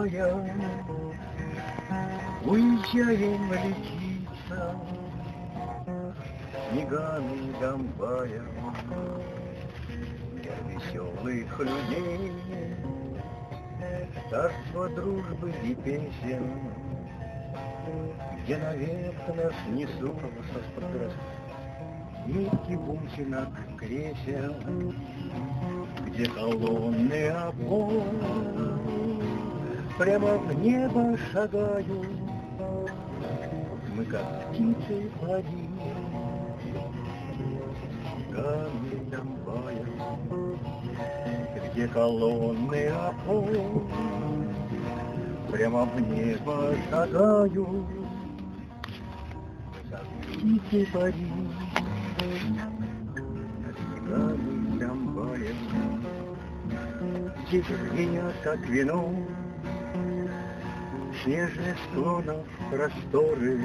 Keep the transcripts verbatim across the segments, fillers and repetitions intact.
уезжаем, уезжаем летиться снегами Донбая. Для веселых людей царство дружбы и песен, где наверх нас несут нитки бусинок кресел, где колонны опор прямо в небо шагают. Мы как птицы парим снегами Донбая, где колонны опор прямо в небо шагают. Мы как птицы парим снегами Донбая. Здесь звенят, как вино, снежных склонов просторы,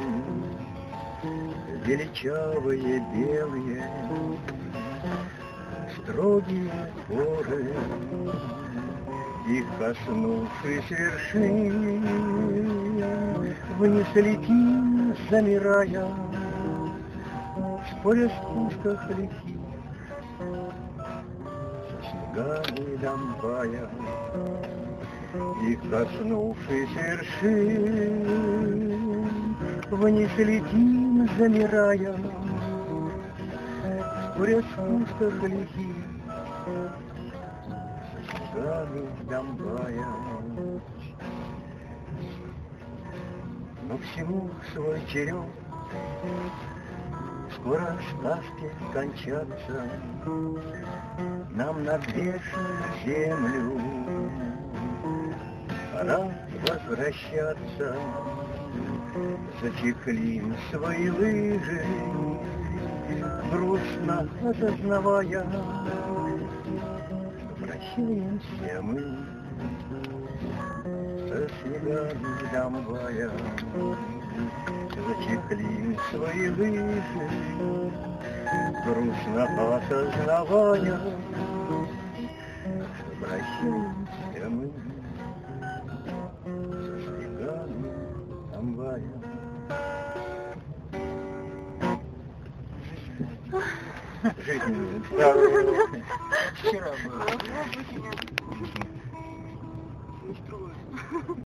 величавые белые строгие горы. Их коснувшись вершин, вниз летим, замирая, споря в спусках лихих со снегами Донбая. Их коснувшись вершин, вниз летим, замирая, споря в спусках лихих со снегами Донбая. Но всему свой черед, скоро сказки кончатся, нам на грешную землю пора возвращаться. Зачехлим свои лыжи, грустно осознавая, что прощаемся мы со снегами Донбая. Зачехлим свои лыжи, грустно осознавая, что прощаемся мы со снегами Донбая. Жизнь, да, вчера было.